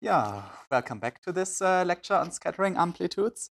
Yeah, welcome back to this lecture on scattering amplitudes.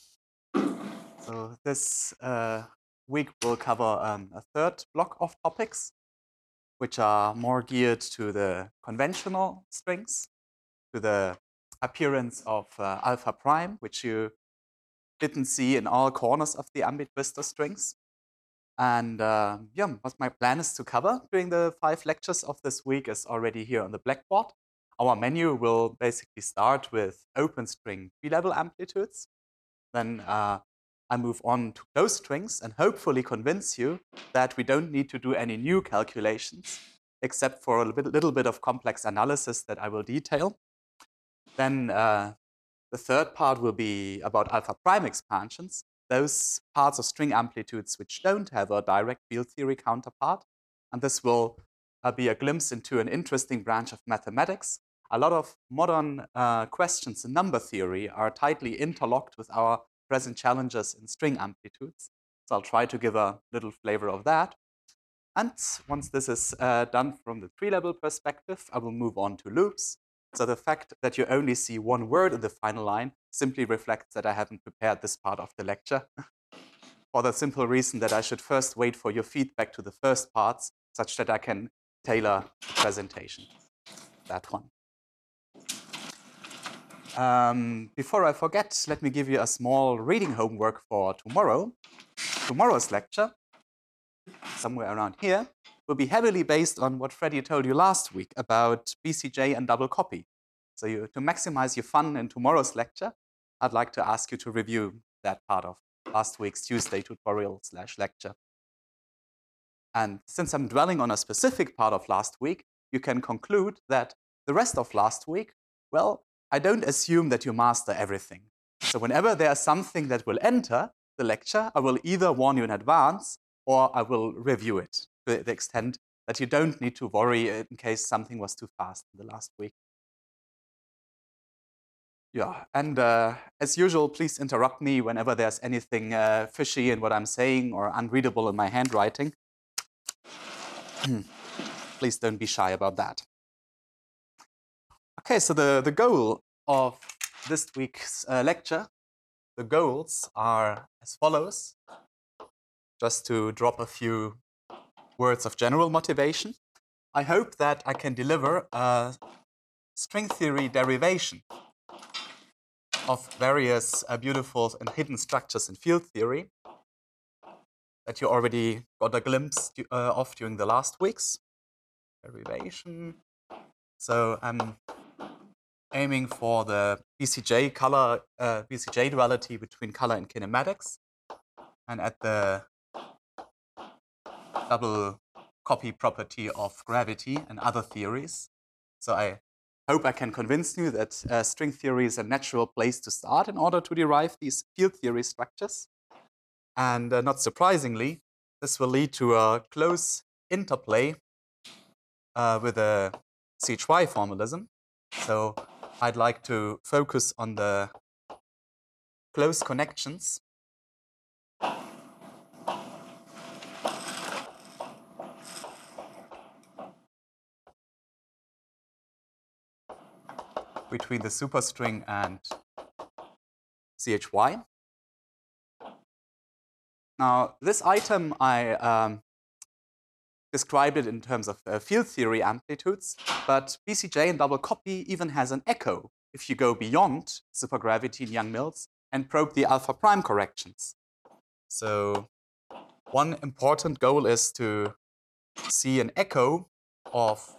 So this week we'll cover a third block of topics, which are more geared to the conventional strings, to the appearance of alpha prime, which you didn't see in all corners of the ambidvistor strings. And yeah, what my plan is to cover during the 5 lectures of this week is already here on the blackboard. Our menu will basically start with open string tree-level amplitudes. Then I move on to closed strings and hopefully convince you that we don't need to do any new calculations, except for a little bit of complex analysis that I will detail. Then the third part will be about alpha prime expansions, those parts of string amplitudes which don't have a direct field theory counterpart. And this will be a glimpse into an interesting branch of mathematics. A lot of modern questions in number theory are tightly interlocked with our present challenges in string amplitudes. So I'll try to give a little flavor of that. And once this is done from the tree-level perspective, I will move on to loops. So the fact that you only see one word in the final line simply reflects that I haven't prepared this part of the lecture. For the simple reason that I should first wait for your feedback to the first parts, such that I can tailor the presentation. That one. Before I forget, let me give you a small reading homework for tomorrow. Tomorrow's lecture, somewhere around here, will be heavily based on what Freddie told you last week about BCJ and double copy. So to maximize your fun in tomorrow's lecture, I'd like to ask you to review that part of last week's Tuesday tutorial/lecture. And since I'm dwelling on a specific part of last week, you can conclude that the rest of last week, well, I don't assume that you master everything. So whenever there's something that will enter the lecture, I will either warn you in advance or I will review it to the extent that you don't need to worry in case something was too fast in the last week. Yeah, and as usual, please interrupt me whenever there's anything fishy in what I'm saying or unreadable in my handwriting. Please don't be shy about that. Okay, so the goal of this week's lecture, the goals are as follows. Just to drop a few words of general motivation. I hope that I can deliver a string theory derivation of various beautiful and hidden structures in field theory that you already got a glimpse of during the last weeks. Derivation. So I'm aiming for the BCJ duality between color and kinematics, and at the double copy property of gravity and other theories. So I hope I can convince you that string theory is a natural place to start in order to derive these field theory structures. And not surprisingly, this will lead to a close interplay with a CHY formalism. So I'd like to focus on the close connections between the superstring and CHY. Now, this item, I described it in terms of field theory amplitudes, but BCJ and double copy even has an echo if you go beyond supergravity in Young-Mills and probe the alpha prime corrections. So one important goal is to see an echo of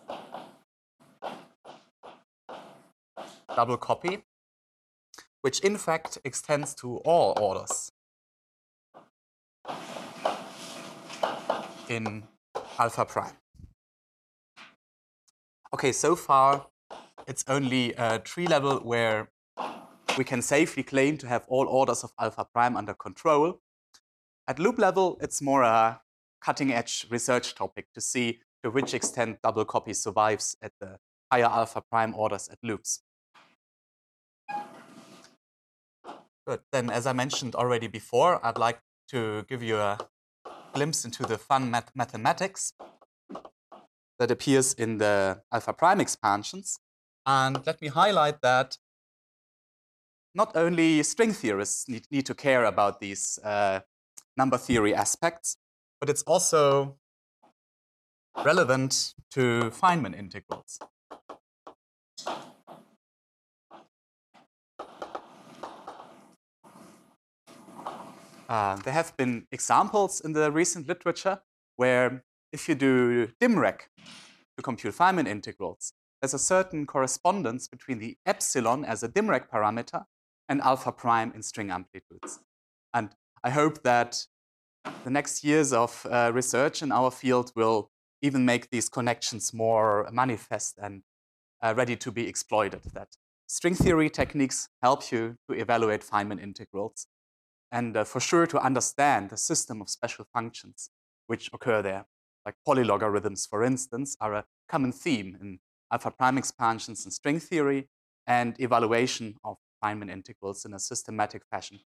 double copy, which in fact extends to all orders in alpha prime. Okay, so far it's only a tree level where we can safely claim to have all orders of alpha prime under control. At loop level, it's more a cutting-edge research topic to see to which extent double copy survives at the higher alpha prime orders at loops. Good. Then, as I mentioned already before, I'd like to give you a glimpse into the fun mathematics that appears in the alpha prime expansions. And let me highlight that not only string theorists need to care about these number theory aspects, but it's also relevant to Feynman integrals. There have been examples in the recent literature where if you do DIMREC to compute Feynman integrals, there's a certain correspondence between the epsilon as a DIMREC parameter and alpha prime in string amplitudes. And I hope that the next years of research in our field will even make these connections more manifest and ready to be exploited. That string theory techniques help you to evaluate Feynman integrals and for sure to understand the system of special functions which occur there. Like polylogarithms, for instance, are a common theme in alpha prime expansions in string theory and evaluation of Feynman integrals in a systematic fashion.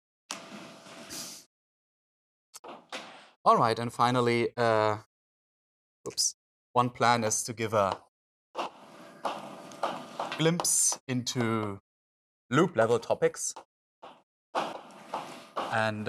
All right, and finally, one plan is to give a glimpse into loop level topics. And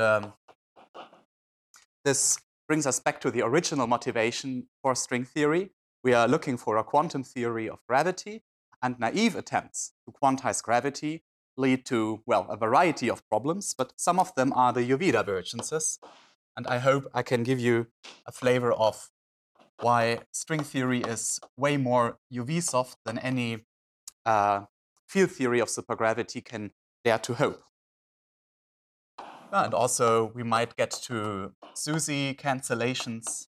this brings us back to the original motivation for string theory. We are looking for a quantum theory of gravity, and naive attempts to quantize gravity lead to, well, a variety of problems, but some of them are the UV divergences. And I hope I can give you a flavor of why string theory is way more UV soft than any field theory of supergravity can dare to hope. And also, we might get to SUSY cancellations.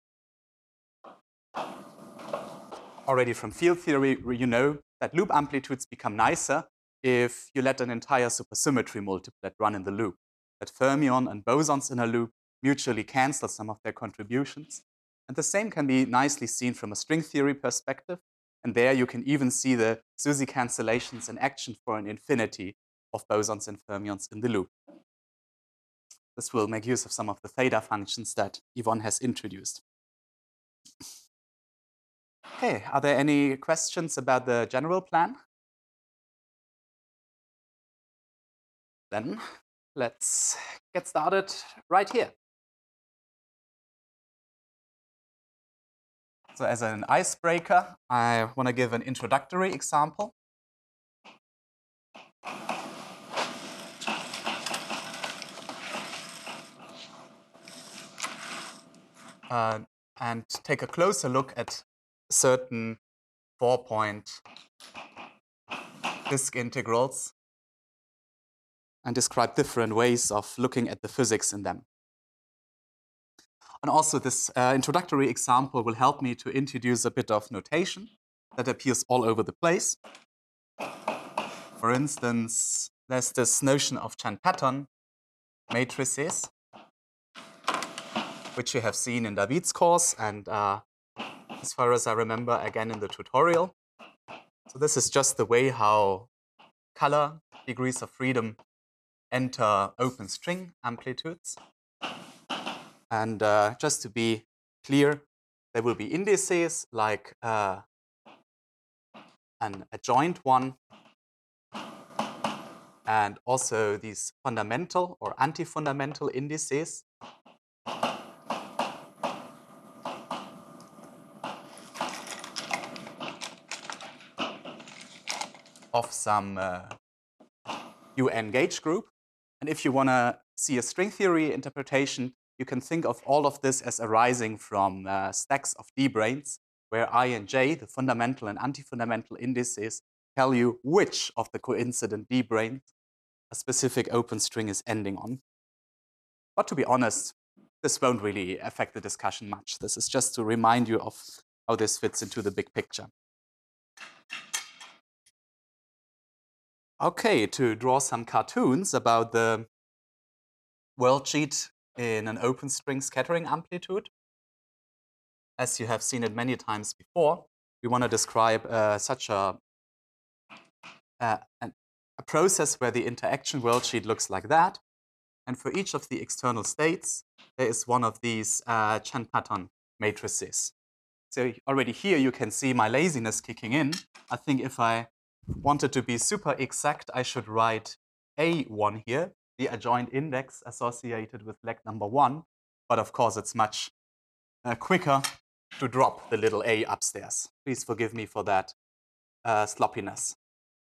Already from field theory, you know that loop amplitudes become nicer if you let an entire supersymmetry multiplet run in the loop. That fermion and bosons in a loop mutually cancel some of their contributions. And the same can be nicely seen from a string theory perspective. And there you can even see the SUSY cancellations in action for an infinity of bosons and fermions in the loop. This will make use of some of the theta functions that Yvonne has introduced. Okay, are there any questions about the general plan? Then let's get started right here. So as an icebreaker, I want to give an introductory example. And take a closer look at certain 4-point disk integrals and describe different ways of looking at the physics in them. And also this introductory example will help me to introduce a bit of notation that appears all over the place. For instance, there's this notion of Chan-Paton matrices, which you have seen in David's course and as far as I remember, again in the tutorial. So this is just the way how color degrees of freedom enter open string amplitudes. And just to be clear, there will be indices like an adjoint one, and also these fundamental or anti-fundamental indices. Of some UN gauge group. And if you want to see a string theory interpretation, you can think of all of this as arising from stacks of D-branes, where I and J, the fundamental and anti-fundamental indices, tell you which of the coincident D-branes a specific open string is ending on. But to be honest, this won't really affect the discussion much. This is just to remind you of how this fits into the big picture. Okay, to draw some cartoons about the worldsheet in an open string scattering amplitude. As you have seen it many times before, we want to describe such a process where the interaction worldsheet looks like that. And for each of the external states, there is one of these Chan-Paton matrices. So already here you can see my laziness kicking in. I think if I wanted to be super exact, I should write A1 here, the adjoint index associated with leg number 1. But of course, it's much quicker to drop the little a upstairs. Please forgive me for that sloppiness.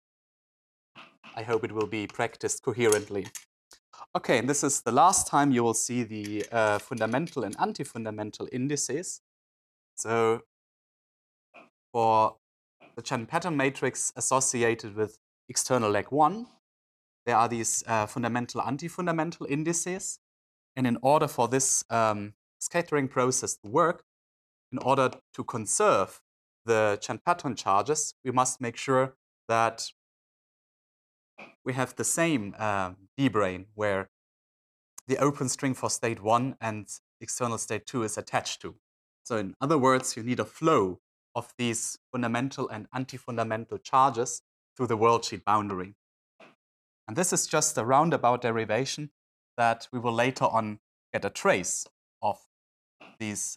I hope it will be practiced coherently. Okay, and this is the last time you will see the fundamental and anti-fundamental indices. So for the Chern-Pattern matrix associated with external leg 1, there are these fundamental, anti-fundamental indices. And in order for this scattering process to work, in order to conserve the Chern-Pattern charges, we must make sure that we have the same D-brane where the open string for state 1 and external state 2 is attached to. So in other words, you need a flow of these fundamental and anti-fundamental charges through the worldsheet boundary. And this is just a roundabout derivation that we will later on get a trace of these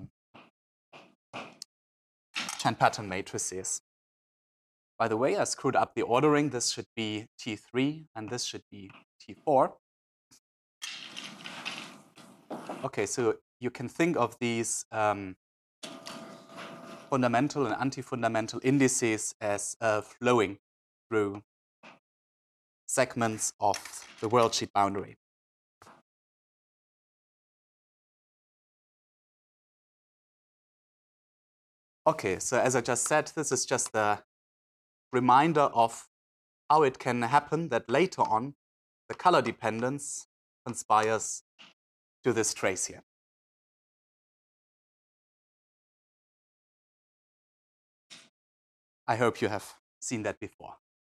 Chern-Pattern matrices. By the way, I screwed up the ordering. This should be T3 and this should be T4. Okay, so you can think of these fundamental and anti-fundamental indices as flowing through segments of the worldsheet boundary. Okay, so as I just said, this is just a reminder of how it can happen that later on the color dependence conspires to this trace here. I hope you have seen that before.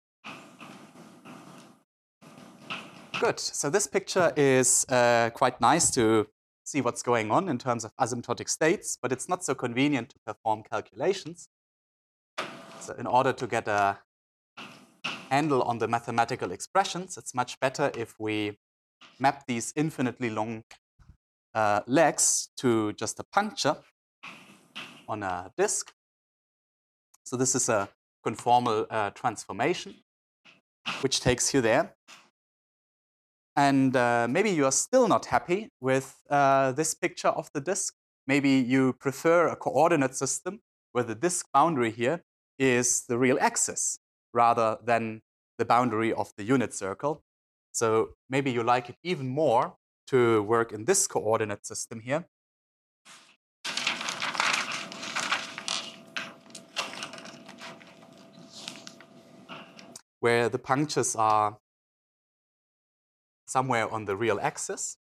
Good, so this picture is quite nice to see what's going on in terms of asymptotic states, but it's not so convenient to perform calculations. So in order to get a handle on the mathematical expressions, it's much better if we map these infinitely long legs to just a puncture on a disk. So this is a conformal transformation, which takes you there. And maybe you are still not happy with this picture of the disk. Maybe you prefer a coordinate system where the disk boundary here is the real axis rather than the boundary of the unit circle. So maybe you like it even more to work in this coordinate system here. Where the punctures are somewhere on the real axis.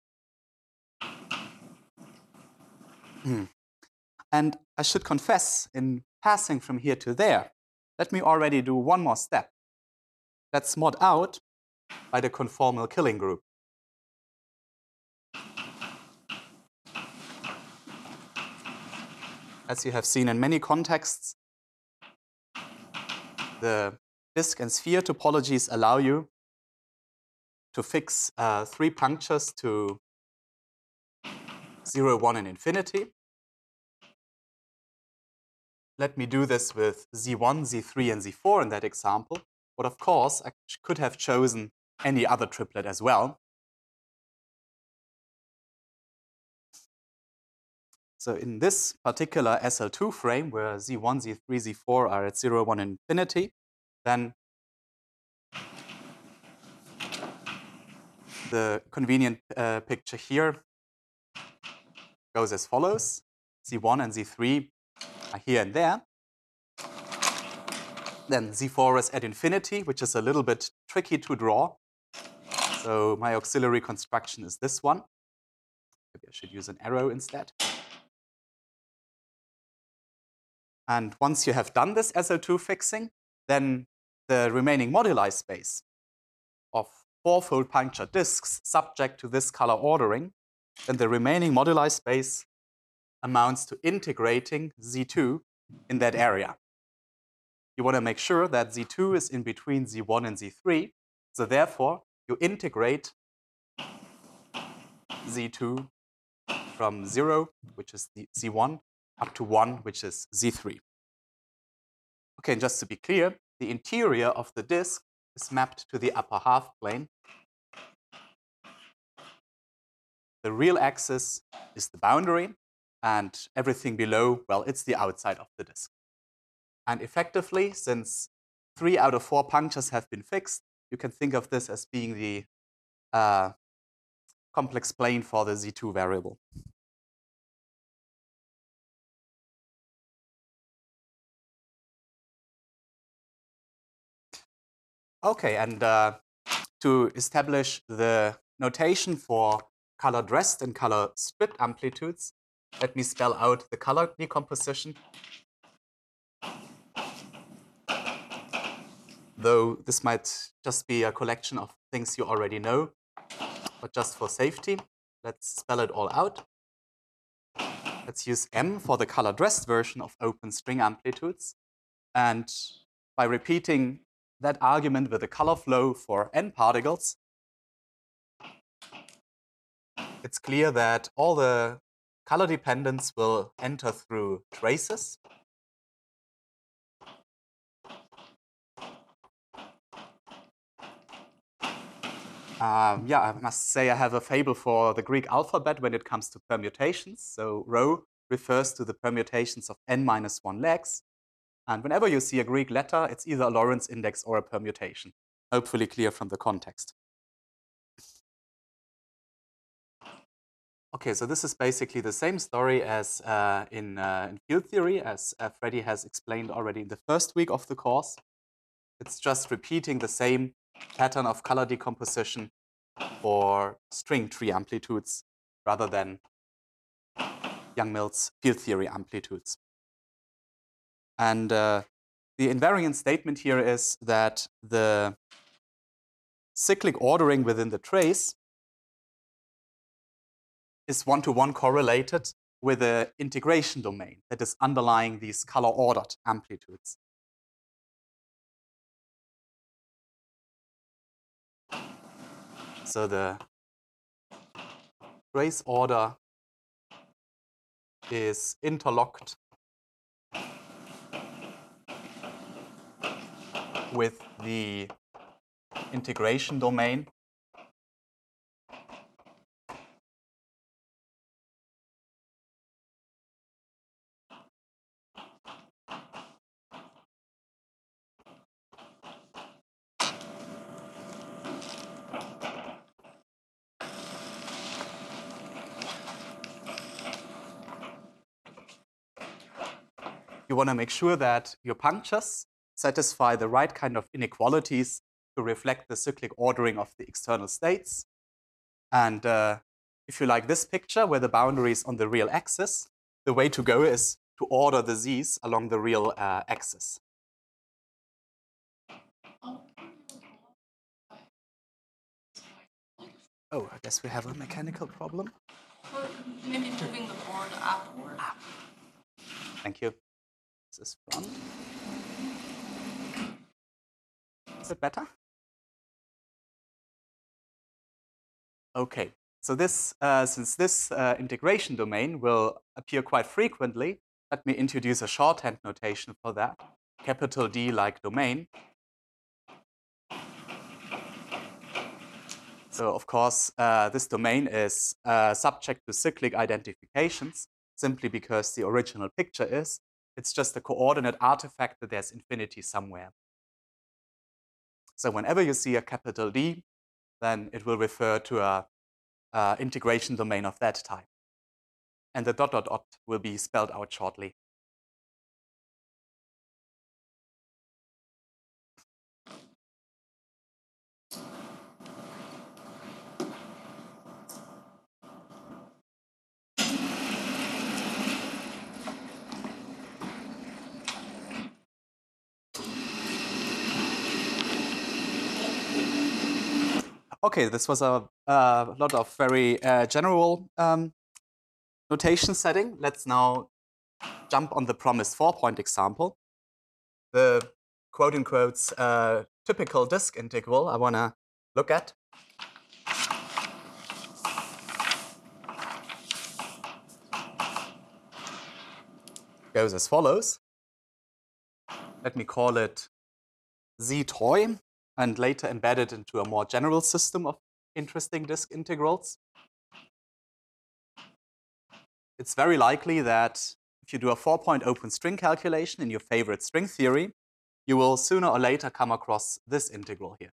And I should confess, in passing from here to there, let me already do one more step. Let's mod out by the conformal killing group. As you have seen in many contexts, the disk and sphere topologies allow you to fix 3 punctures to 0, 1, and infinity. Let me do this with Z1, Z3, and Z4 in that example. But of course, I could have chosen any other triplet as well. So in this particular SL2 frame, where Z1, Z3, Z4 are at 0, 1, and infinity, then the convenient picture here goes as follows. Z1 and Z3 are here and there. Then Z4 is at infinity, which is a little bit tricky to draw. So my auxiliary construction is this one. Maybe I should use an arrow instead. And once you have done this SL2 fixing, then the remaining moduli space of 4-fold puncture disks subject to this color ordering, then the remaining moduli space amounts to integrating Z2 in that area. You want to make sure that Z2 is in between Z1 and Z3. So therefore, you integrate Z2 from 0, which is Z1, up to 1, which is Z3. Okay, and just to be clear, the interior of the disk is mapped to the upper half plane. The real axis is the boundary, and everything below, well, it's the outside of the disk. And effectively, since 3 out of 4 punctures have been fixed, you can think of this as being the complex plane for the Z2 variable. Okay, and to establish the notation for colored rest and color stripped amplitudes, let me spell out the color decomposition. Though this might just be a collection of things you already know, but just for safety, let's spell it all out. Let's use M for the colored rest version of open string amplitudes. And by repeating that argument with a color flow for n particles, it's clear that all the color dependence will enter through traces. Yeah, I must say I have a fable for the Greek alphabet when it comes to permutations. So rho refers to the permutations of n-1 legs. And whenever you see a Greek letter, it's either a Lorentz index or a permutation. Hopefully clear from the context. Okay, so this is basically the same story as in field theory, as Freddy has explained already in the first week of the course. It's just repeating the same pattern of color decomposition for string tree amplitudes rather than Yang-Mills field theory amplitudes. And the invariant statement here is that the cyclic ordering within the trace is one-to-one correlated with the integration domain that is underlying these color-ordered amplitudes. So the trace order is interlocked with the integration domain. You want to make sure that your punctures satisfy the right kind of inequalities to reflect the cyclic ordering of the external states. And if you like this picture where the boundary is on the real axis, the way to go is to order the z's along the real axis. Oh, I guess we have a mechanical problem. Or maybe moving the board upward. Thank you. This is front. Is it better? Okay, so this, since this integration domain will appear quite frequently, let me introduce a shorthand notation for that. Capital D like domain. So of course, this domain is subject to cyclic identifications simply because the original picture is. It's just a coordinate artifact that there's infinity somewhere. So whenever you see a capital D, then it will refer to a integration domain of that type. And the ... will be spelled out shortly. Okay, this was a lot of very general notation setting. Let's now jump on the promised 4-point example. The quote-unquote typical disk integral I want to look at. Goes as follows. Let me call it Z toy and later embedded into a more general system of interesting disk integrals, it's very likely that if you do a 4-point open string calculation in your favorite string theory, you will sooner or later come across this integral here.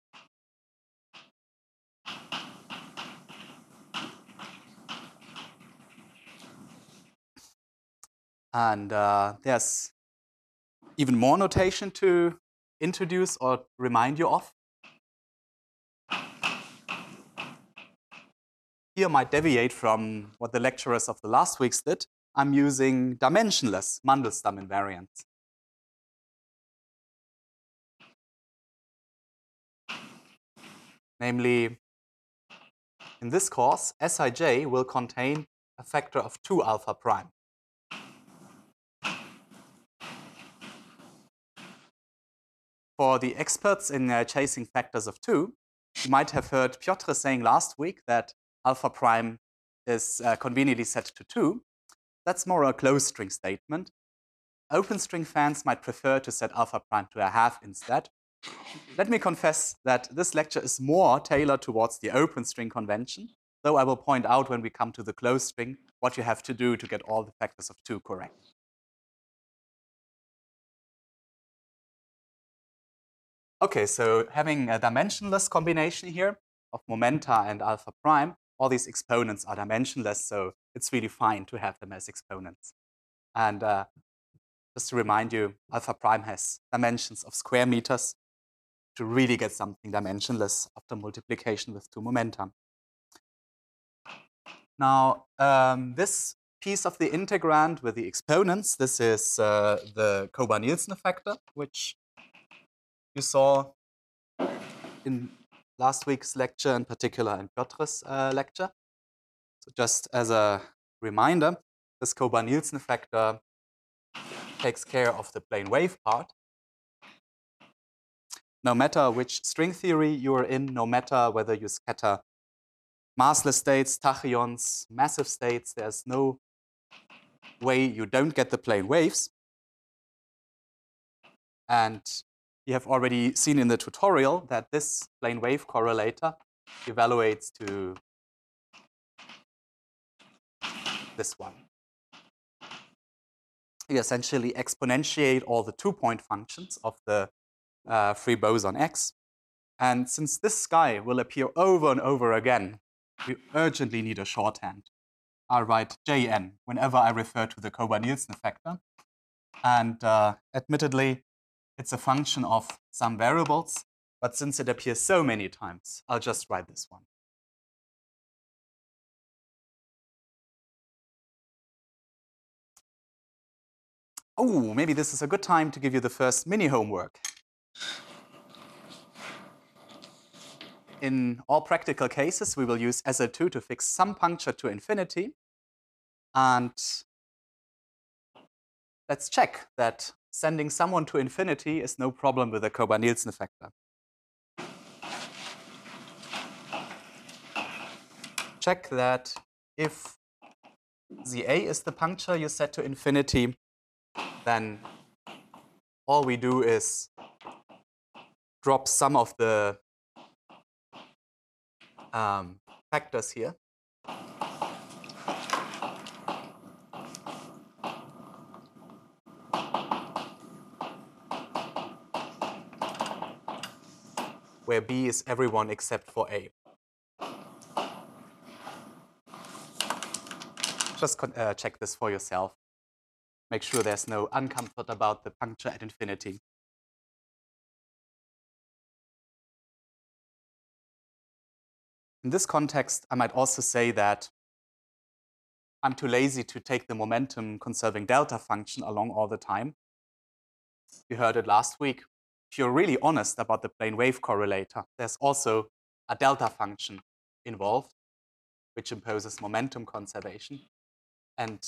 And there's even more notation to introduce or remind you of. Here might deviate from what the lecturers of the last weeks did. I'm using dimensionless Mandelstam invariants. Namely, in this course, Sij will contain a factor of 2 alpha prime. For the experts in chasing factors of 2, you might have heard Piotr saying last week that alpha prime is conveniently set to 2. That's more a closed string statement. Open string fans might prefer to set alpha prime to a half instead. Let me confess that this lecture is more tailored towards the open string convention, though I will point out when we come to the closed string what you have to do to get all the factors of 2 correct. Okay, so having a dimensionless combination here of momenta and alpha prime, all these exponents are dimensionless, so it's really fine to have them as exponents. And just to remind you, alpha prime has dimensions of square meters to really get something dimensionless after multiplication with 2 momenta. Now, this piece of the integrand with the exponents, this is the Kober-Nielsen factor, which you saw in last week's lecture, in particular in Piotr's lecture. So just as a reminder, this Kober-Nielsen factor takes care of the plane wave part. No matter which string theory you're in, no matter whether you scatter massless states, tachyons, massive states, there's no way you don't get the plane waves. And you have already seen in the tutorial that this plane wave correlator evaluates to this one. You essentially exponentiate all the 2-point functions of the free boson X. And since this guy will appear over and over again, we urgently need a shorthand. I'll write Jn whenever I refer to the Kober-Nielsen factor. And admittedly, it's a function of some variables, but since it appears so many times, I'll just write this one. Oh, maybe this is a good time to give you the first mini homework. In all practical cases, we will use SL2 to fix some puncture to infinity. And let's check that sending someone to infinity is no problem with the Kober-Nielsen factor. Check that if ZA is the puncture you set to infinity, then all we do is drop some of the factors here. Where B is everyone except for A. Just check this for yourself. Make sure there's no uncomfort about the puncture at infinity. In this context, I might also say that I'm too lazy to take the momentum conserving delta function along all the time. You heard it last week. If you're really honest about the plane wave correlator, there's also a delta function involved, which imposes momentum conservation. And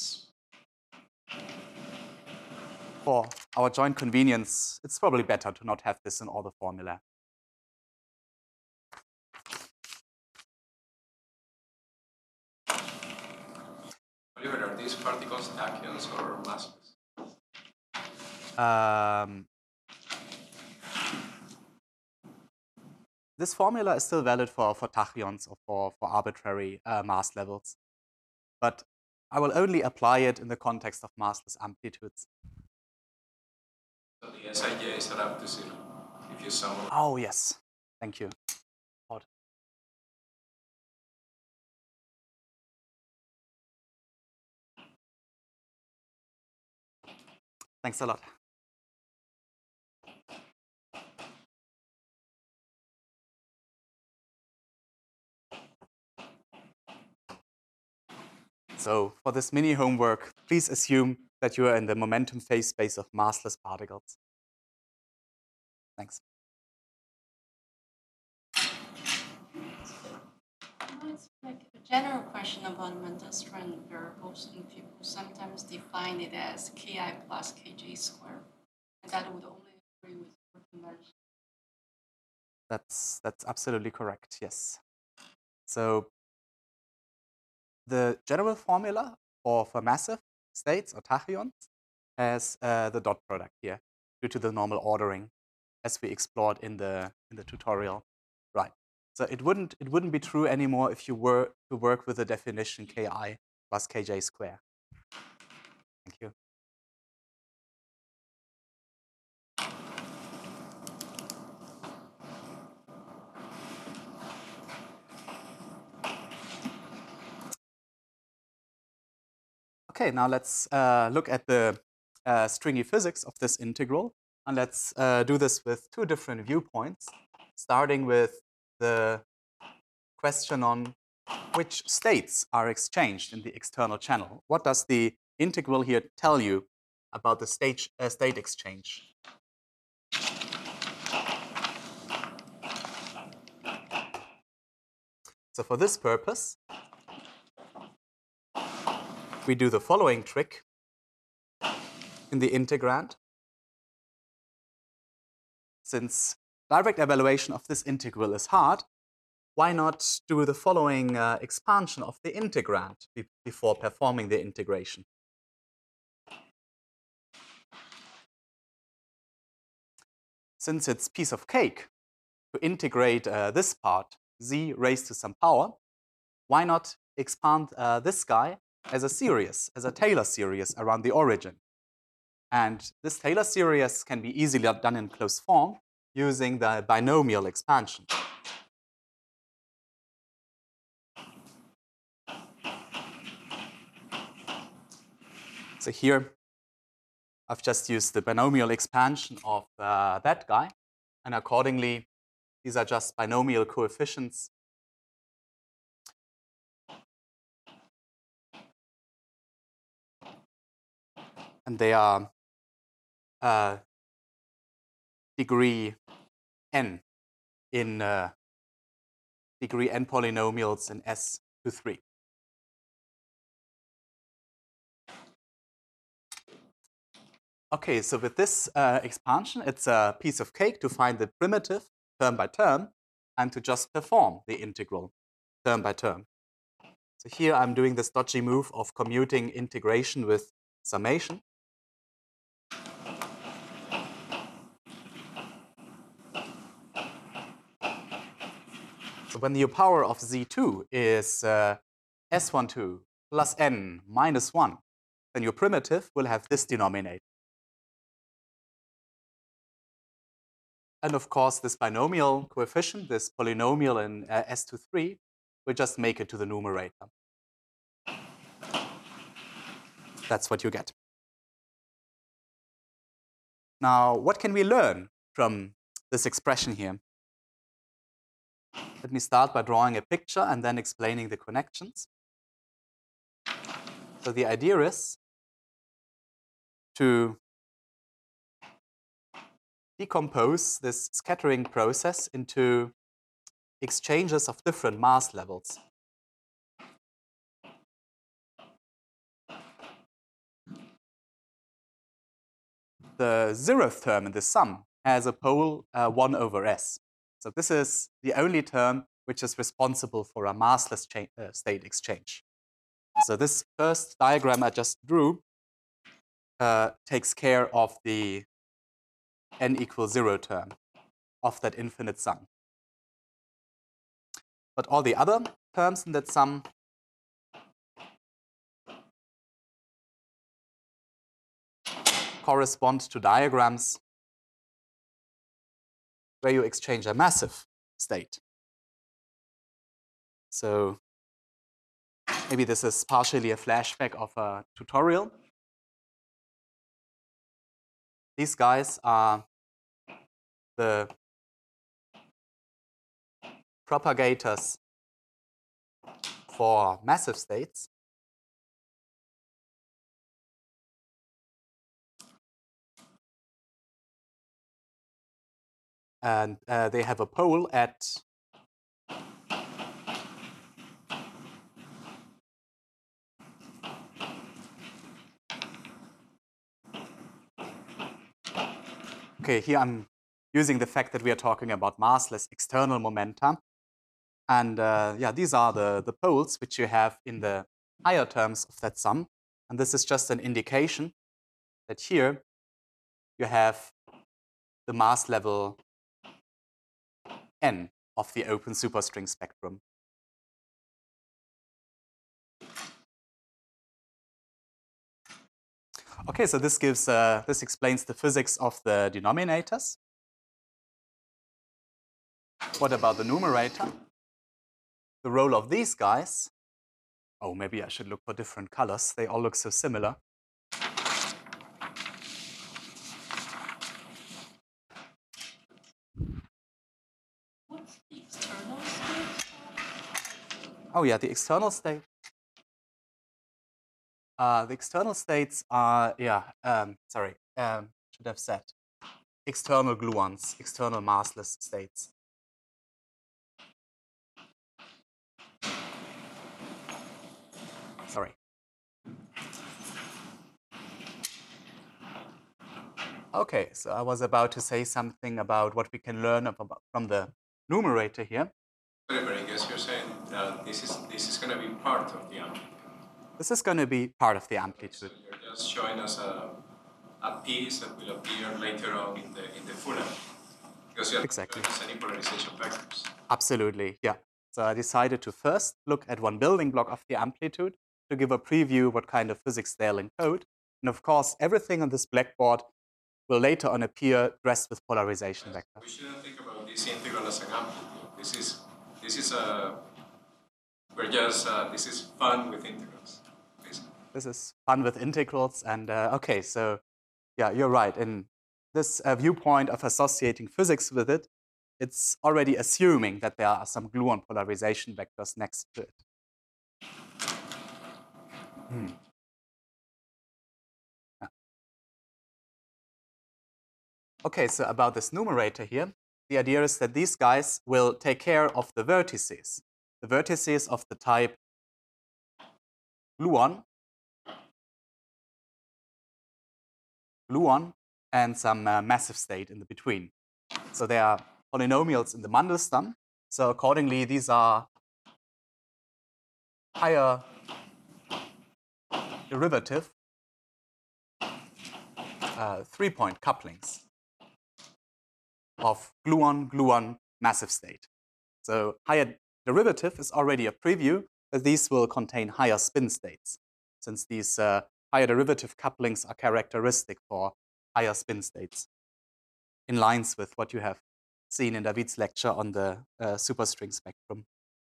for our joint convenience, it's probably better to not have this in all the formula. Oliver, are these particles tachyons or massless? this formula is still valid for tachyons or for arbitrary mass levels. But I will only apply it in the context of massless amplitudes. So the Sij add up to 0 if you sum. Oh, yes. Thank you. Odd. Thanks a lot. So for this mini homework, please assume that you are in the momentum phase space of massless particles. Thanks. It's like a general question about Mandelstam variables, and people sometimes define it as ki plus kj squared, and that would only agree with your convention. That's absolutely correct, yes. So the general formula for massive states or tachyons has the dot product here due to the normal ordering as we explored in the tutorial. Right. So it wouldn't be true anymore if you were to work with the definition ki plus kj square. Thank you. Okay, now let's look at the stringy physics of this integral. And let's do this with two different viewpoints, starting with the question on which states are exchanged in the external channel. What does the integral here tell you about the state exchange? So for this purpose, we do the following trick in the integrand. Since direct evaluation of this integral is hard, why not do the following expansion of the integrand before performing the integration? Since it's piece of cake to integrate this part, z raised to some power, why not expand this guy as a series, as a Taylor series around the origin? And this Taylor series can be easily done in closed form using the binomial expansion. So here, I've just used the binomial expansion of that guy, and accordingly, these are just binomial coefficients. And they are degree n in degree n polynomials in S to 3. Okay, so with this expansion, it's a piece of cake to find the primitive term by term and to just perform the integral term by term. So here I'm doing this dodgy move of commuting integration with summation. So when the power of z2 is s12 plus n minus 1, then your primitive will have this denominator. And of course, this binomial coefficient, this polynomial in S to 3, will just make it to the numerator. That's what you get. Now, what can we learn from this expression here? Let me start by drawing a picture and then explaining the connections. So the idea is to decompose this scattering process into exchanges of different mass levels. The zeroth term in the sum has a pole 1 over s. So this is the only term which is responsible for a massless state exchange. So this first diagram I just drew takes care of the n equals 0 term of that infinite sum. But all the other terms in that sum correspond to diagrams where you exchange a massive state. So maybe this is partially a flashback of a tutorial. These guys are the propagators for massive states. And they have a pole at okay, here I'm using the fact that we are talking about massless external momenta. And yeah, these are the poles which you have in the higher terms of that sum. And this is just an indication that here you have the mass level n of the open superstring spectrum. Okay, so this explains the physics of the denominators. What about the numerator? The role of these guys. Oh, maybe I should look for different colors. They all look so similar. What's the external state? Oh yeah, the external state. The external states are, yeah, should have said external gluons, external massless states. Sorry. Okay, so I was about to say something about what we can learn from the numerator here. Sorry, but I guess you're saying this is going to be part of the amplitude. This is going to be part of the amplitude. So you're just showing us a piece that will appear later on in the full amplitude. Because you have Exactly. any polarization vectors. Absolutely, yeah. So I decided to first look at one building block of the amplitude to give a preview what kind of physics they'll encode. And of course, everything on this blackboard will later on appear dressed with polarization vectors. We shouldn't think about this integral as an amplitude. This is fun with integrals. Basically. This is fun with integrals. And okay, so yeah, you're right. In this viewpoint of associating physics with it, it's already assuming that there are some gluon polarization vectors next to it. Yeah. Okay, so about this numerator here, the idea is that these guys will take care of the vertices of the type gluon, and some massive state in the between. So there are polynomials in the Mandelstam. So accordingly, these are higher derivative 3-point couplings of gluon massive state. So higher derivative is already a preview that these will contain higher spin states, since these higher derivative couplings are characteristic for higher spin states, in lines with what you have seen in David's lecture on the superstring spectrum.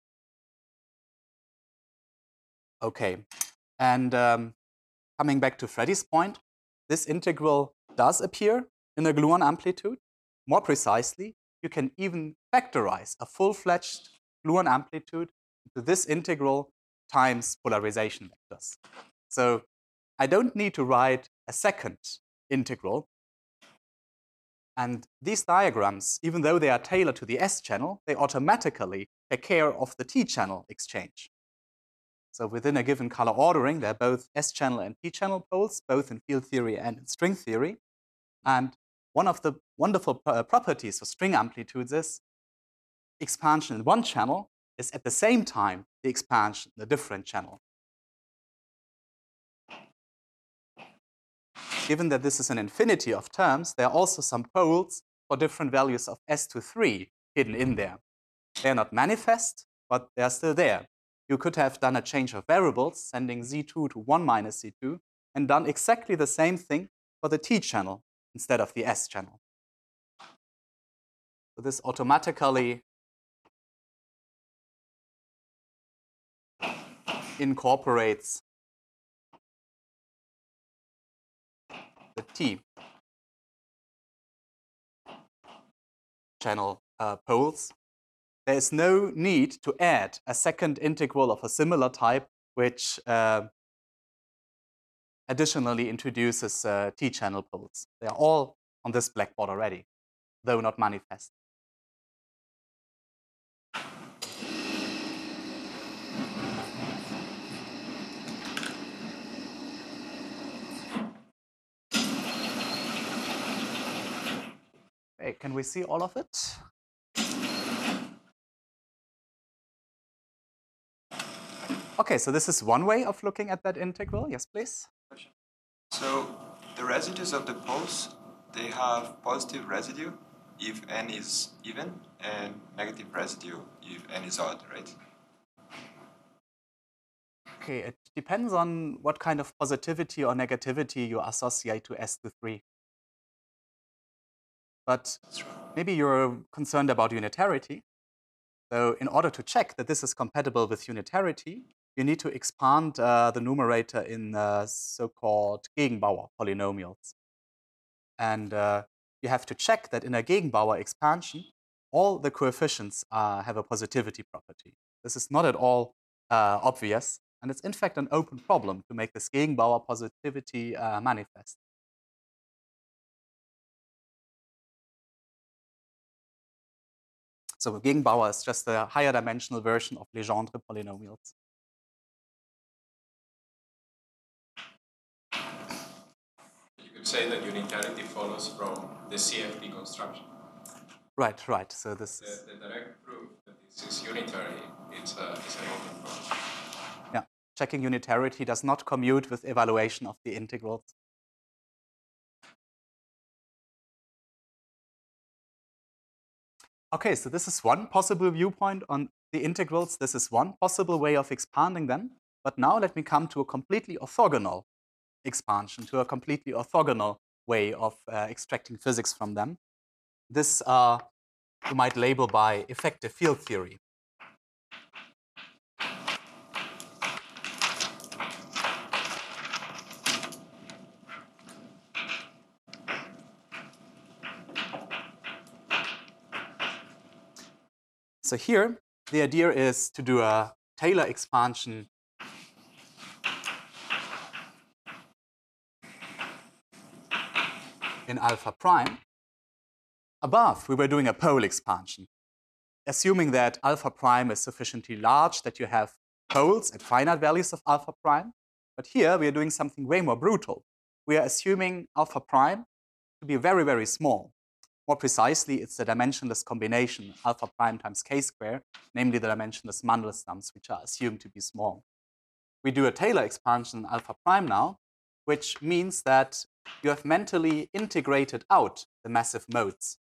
Okay, and coming back to Freddy's point, this integral does appear in a gluon amplitude. More precisely, you can even factorize a full-fledged gluon amplitude into this integral times polarization vectors. So I don't need to write a second integral. And these diagrams, even though they are tailored to the S-channel, they automatically take care of the T-channel exchange. So within a given color ordering, they're both S-channel and P-channel poles, both in field theory and in string theory. And one of the wonderful properties of string amplitudes is expansion in one channel is at the same time the expansion in a different channel. Given that this is an infinity of terms, there are also some poles for different values of S to 3 hidden in there. They're not manifest, but they're still there. You could have done a change of variables, sending z2 to 1 minus z2, and done exactly the same thing for the t channel instead of the s channel. So this automatically incorporates the t channel poles. There is no need to add a second integral of a similar type, which additionally introduces t-channel poles. They are all on this blackboard already, though not manifest. Okay, can we see all of it? Okay, so this is one way of looking at that integral. Yes, please. So the residues of the poles, they have positive residue if n is even and negative residue if n is odd, right? Okay, it depends on what kind of positivity or negativity you associate to S to 3. But maybe you're concerned about unitarity. So in order to check that this is compatible with unitarity, you need to expand the numerator in so-called Gegenbauer polynomials. And you have to check that in a Gegenbauer expansion, all the coefficients have a positivity property. This is not at all obvious, and it's in fact an open problem to make this Gegenbauer positivity manifest. So Gegenbauer is just a higher dimensional version of Legendre polynomials. You could say that unitarity follows from the CFT construction. Right. So this is The direct proof that this is unitary, it's an open problem. Yeah, checking unitarity does not commute with evaluation of the integrals. Okay, so this is one possible viewpoint on the integrals. This is one possible way of expanding them. But now let me come to a completely orthogonal expansion, to a completely orthogonal way of extracting physics from them. This you might label by effective field theory. So here, the idea is to do a Taylor expansion in alpha prime. Above, we were doing a pole expansion, assuming that alpha prime is sufficiently large that you have poles at finite values of alpha prime. But here, we are doing something way more brutal. We are assuming alpha prime to be very, very small. More precisely, it's the dimensionless combination alpha prime times k square, namely the dimensionless Mandelstamms, which are assumed to be small. We do a Taylor expansion in alpha prime now, which means that you have mentally integrated out the massive modes.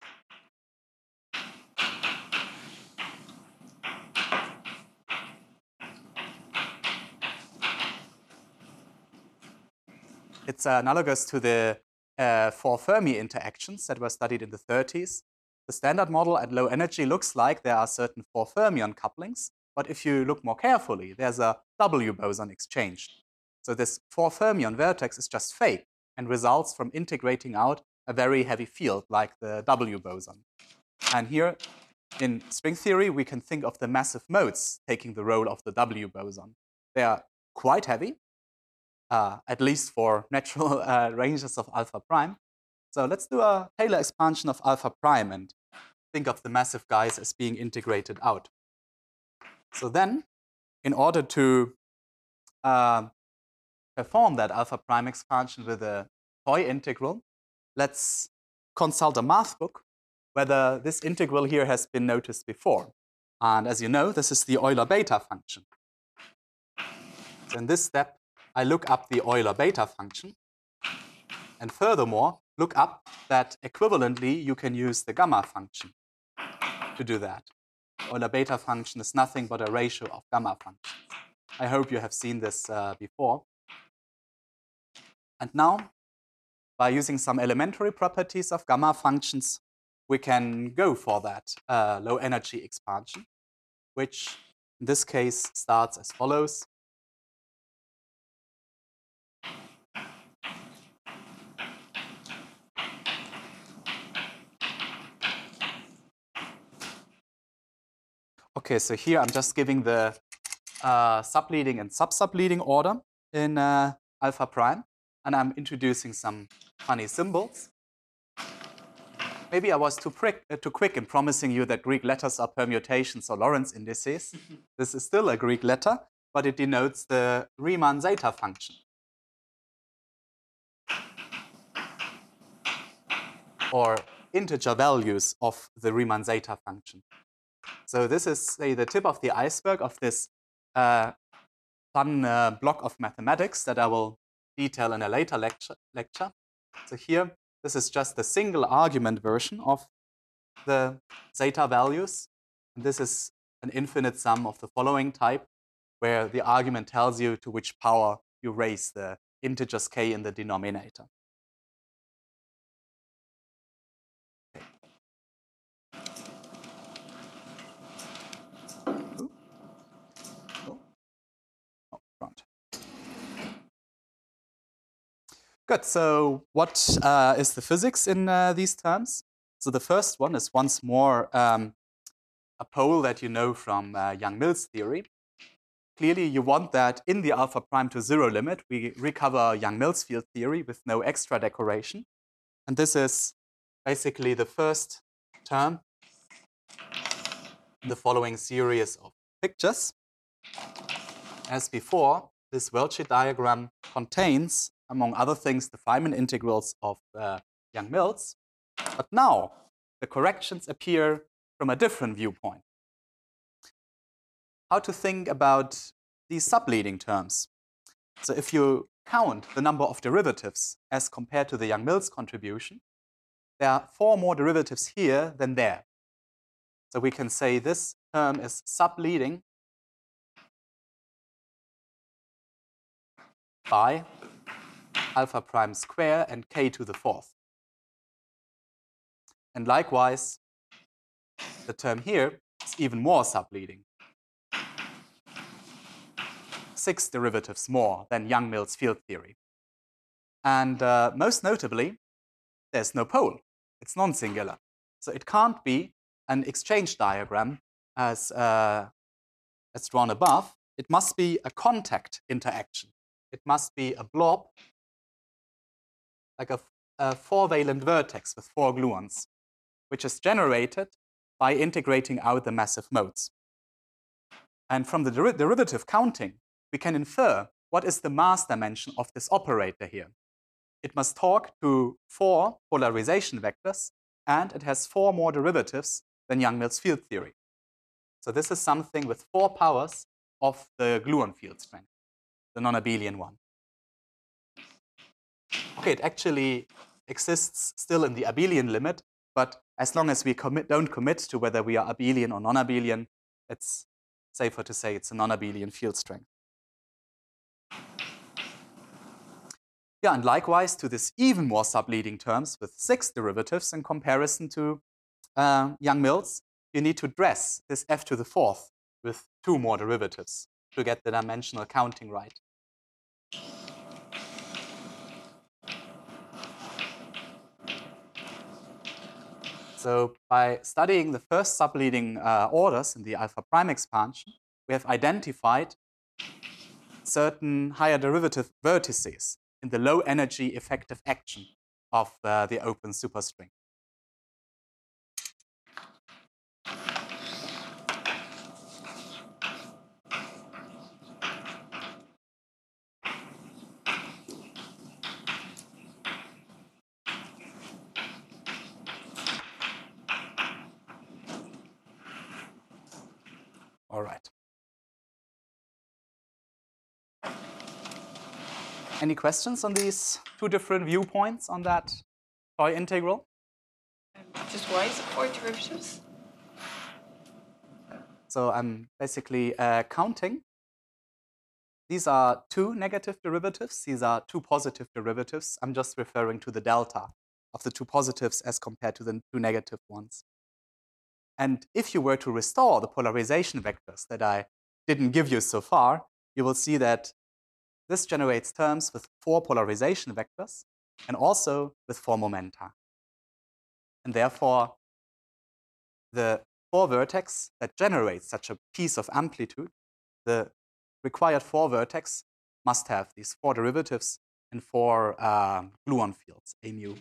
It's analogous to the 4 Fermi interactions that were studied in the 30s. The standard model at low energy looks like there are certain 4 fermion couplings, but if you look more carefully, there's a W boson exchanged. So this 4 fermion vertex is just fake and results from integrating out a very heavy field like the W boson. And here in string theory, we can think of the massive modes taking the role of the W boson. They are quite heavy, at least for natural ranges of alpha prime. So let's do a Taylor expansion of alpha prime and think of the massive guys as being integrated out. So then, in order to perform that alpha prime expansion with a toy integral, let's consult a math book whether this integral here has been noticed before. And as you know, this is the Euler beta function. So in this step, I look up the Euler beta function. And furthermore, look up that equivalently you can use the gamma function to do that. Euler beta function is nothing but a ratio of gamma functions. I hope you have seen this before. And now, by using some elementary properties of gamma functions, we can go for that low energy expansion, which in this case starts as follows. Okay, so here I'm just giving the subleading and sub-subleading order in alpha prime, and I'm introducing some funny symbols. Maybe I was too quick in promising you that Greek letters are permutations or Lorentz indices. This is still a Greek letter, but it denotes the Riemann zeta function. Or integer values of the Riemann zeta function. So this is, say, the tip of the iceberg of this fun block of mathematics that I will detail in a later lecture. So here, this is just the single argument version of the zeta values. And this is an infinite sum of the following type, where the argument tells you to which power you raise the integers k in the denominator. Good, so what is the physics in these terms? So the first one is once more a pole that you know from Yang-Mills theory. Clearly you want that in the alpha prime to 0 limit, we recover Yang-Mills field theory with no extra decoration. And this is basically the first term in the following series of pictures. As before, this worldsheet diagram contains, among other things, the Feynman integrals of Yang-Mills. But now the corrections appear from a different viewpoint. How to think about these subleading terms? So if you count the number of derivatives as compared to the Yang-Mills contribution, there are 4 more derivatives here than there. So we can say this term is subleading by alpha prime square and k to the 4th. And likewise, the term here is even more subleading. 6 derivatives more than Yang-Mills field theory. And most notably, there's no pole. It's non-singular. So it can't be an exchange diagram as drawn above. It must be a contact interaction. It must be a blob, like a 4-valent vertex with 4 gluons, which is generated by integrating out the massive modes. And from the derivative counting, we can infer what is the mass dimension of this operator here. It must talk to 4 polarization vectors, and it has 4 more derivatives than Yang-Mills field theory. So this is something with 4 powers of the gluon field strength, the non-abelian one. Okay, it actually exists still in the abelian limit, but as long as we don't commit to whether we are abelian or non-abelian, it's safer to say it's a non-abelian field strength. Yeah, and likewise to this even more subleading terms with 6 derivatives in comparison to Yang-Mills, you need to dress this f to the 4th with 2 more derivatives to get the dimensional counting right. So by studying the first subleading orders in the alpha prime expansion, we have identified certain higher derivative vertices in the low energy effective action of the open superstring. All right. Any questions on these 2 different viewpoints on that toy integral? Just why is it 4 derivatives? So I'm basically counting. These are two negative derivatives. These are two positive derivatives. I'm just referring to the delta of the two positives as compared to the two negative ones. And if you were to restore the polarization vectors that I didn't give you so far, you will see that this generates terms with 4 polarization vectors and also with 4 momenta. And therefore, the 4 vertex that generates such a piece of amplitude, the required 4 vertex must have these 4 derivatives and 4 gluon fields, A mu.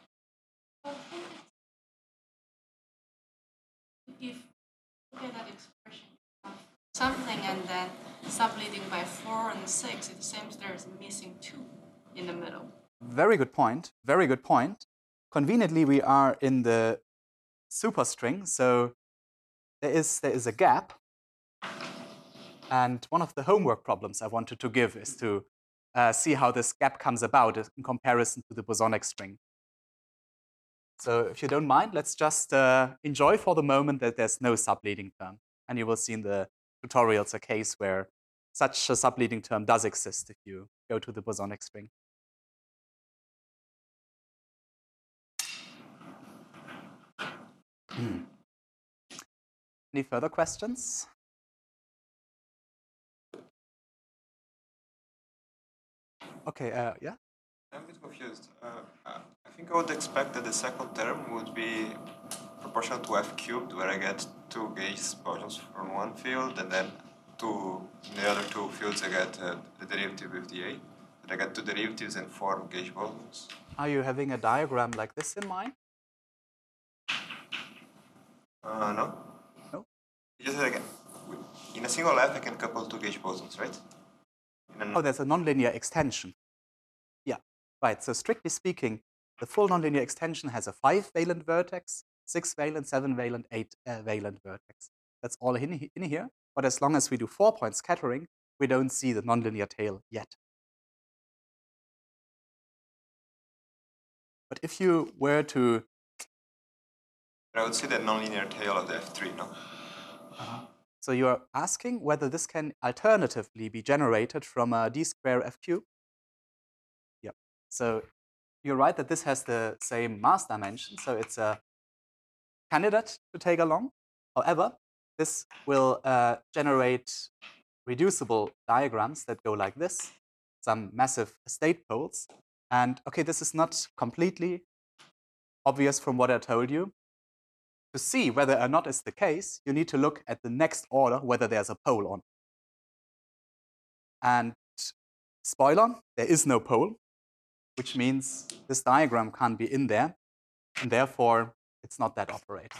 If look at that expression, you have something and then subleading by 4 and 6, it seems there's missing 2 in the middle. Very good point. Very good point. Conveniently, we are in the superstring, so there is a gap. And one of the homework problems I wanted to give is to see how this gap comes about in comparison to the bosonic string. So if you don't mind, let's just enjoy for the moment that there's no subleading term. And you will see in the tutorials a case where such a subleading term does exist if you go to the bosonic string. Any further questions? Okay, yeah? I'm a bit confused. I think I would expect that the second term would be proportional to f cubed, where I get 2 gauge modules from one field, and then in the other 2 fields I get the derivative with the a. But I get 2 derivatives and 4 gauge volumes. Are you having a diagram like this in mind? No. No? Just like in a single f, I can couple 2 gauge bosons, right? Oh, there's a nonlinear extension. Yeah, right. So strictly speaking, the full nonlinear extension has a 5-valent vertex, 6-valent, 7-valent, 8-valent vertex. That's all in here. But as long as we do 4-point scattering, we don't see the nonlinear tail yet. But if you were to... I would see the nonlinear tail of the f3, no? So you're asking whether this can alternatively be generated from a d square f cube? Yep. So you're right that this has the same mass dimension, so it's a candidate to take along. However, this will generate reducible diagrams that go like this, some massive state poles. And okay, this is not completely obvious from what I told you. To see whether or not it's the case, you need to look at the next order, whether there's a pole on. And spoiler, there is no pole, which means this diagram can't be in there, and therefore it's not that operator.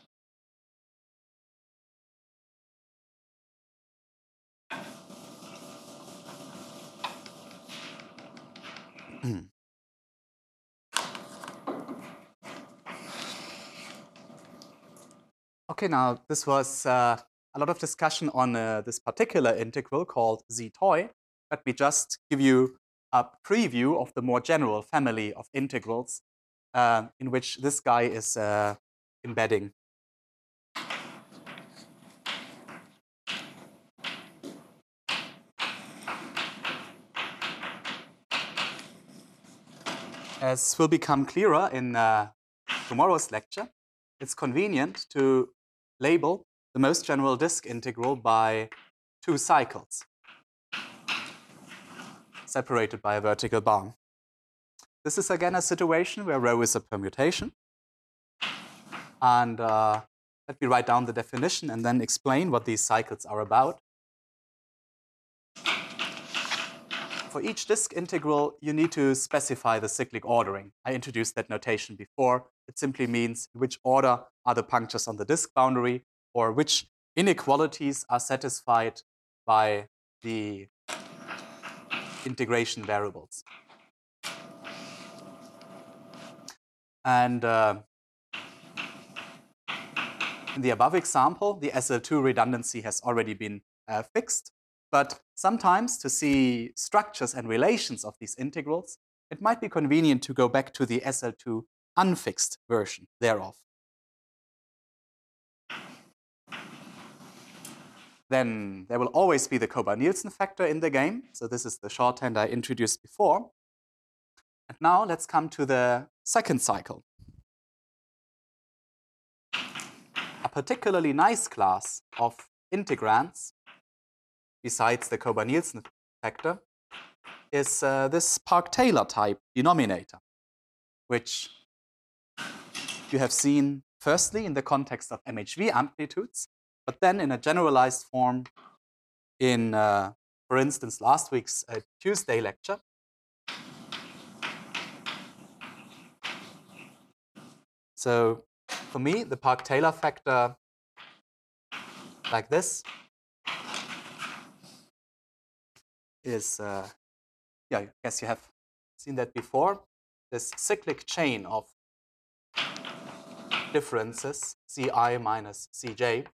Okay, now this was a lot of discussion on this particular integral called z toy. Let me just give you a preview of the more general family of integrals in which this guy is embedding. As will become clearer in tomorrow's lecture, it's convenient to label the most general disk integral by 2 cycles, separated by a vertical bar. This is again a situation where rho is a permutation. And let me write down the definition and then explain what these cycles are about. For each disk integral, you need to specify the cyclic ordering. I introduced that notation before. It simply means which order are the punctures on the disk boundary, or which inequalities are satisfied by the integration variables. And in the above example, the SL2 redundancy has already been fixed. But sometimes to see structures and relations of these integrals, it might be convenient to go back to the SL2 unfixed version thereof. then there will always be the Kober-Nielsen factor in the game. So this is the shorthand I introduced before. And now let's come to the second cycle. A particularly nice class of integrands, besides the Kober-Nielsen factor, is this Park-Taylor type denominator, which you have seen firstly in the context of MHV amplitudes, but then in a generalized form in, for instance, last week's Tuesday lecture. So for me, the Park-Taylor factor, like this, is, yeah, I guess you have seen that before, this cyclic chain of differences, Ci minus Cj.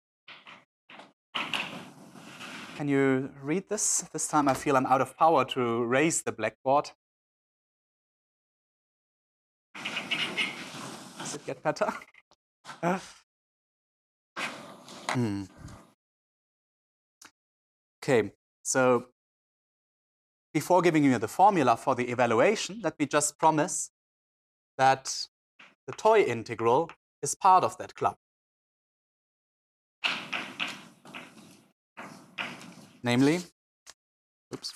Can you read this? This time I feel I'm out of power to raise the blackboard. Does it get better? Okay, so before giving you the formula for the evaluation, let me just promise that the toy integral is part of that club. Namely, oops.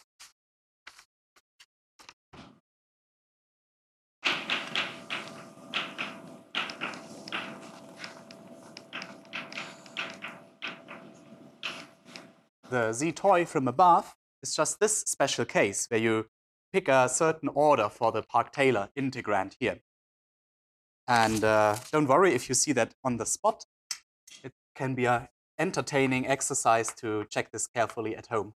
The Z toy from above is just this special case where you pick a certain order for the Park-Taylor integrand here. And don't worry if you see that on the spot. It can be an entertaining exercise to check this carefully at home.